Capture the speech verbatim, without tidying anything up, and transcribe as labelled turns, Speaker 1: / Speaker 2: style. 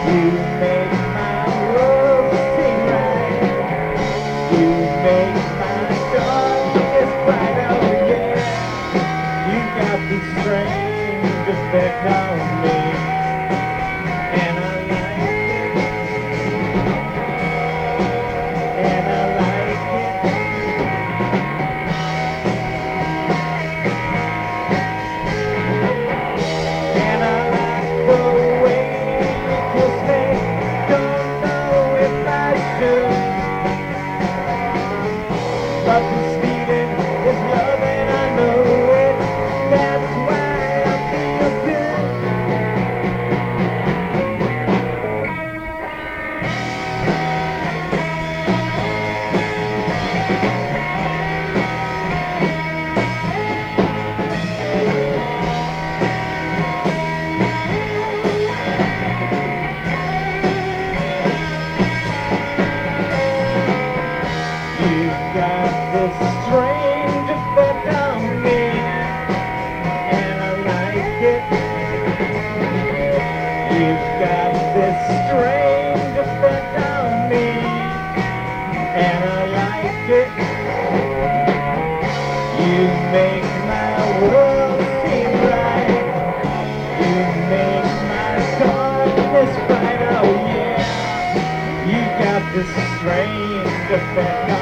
Speaker 1: You make my world seem right. You make my darkness bright. Oh yeah. You got this strange effect on me, and I like it, and I like it. And I like the way you kiss me. Don't know if I should, but this feeling is love and I know it. That's why I feel good. You've got this strange effect on me, and I like it. You've got this strange effect on me, and I like it. You make my world seem right. You make my darkness bright. Oh yeah. You got this strange effect